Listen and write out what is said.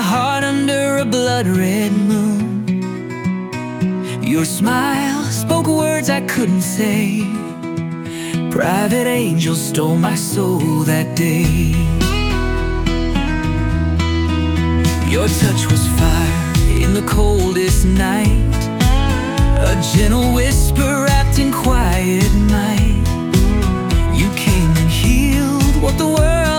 heart under a blood-red moon. Your smile spoke words I couldn't say. Private angel stole my soul that day. Your touch was fire in the coldest night, a gentle whisper wrapped in quiet might. You came and healed what the world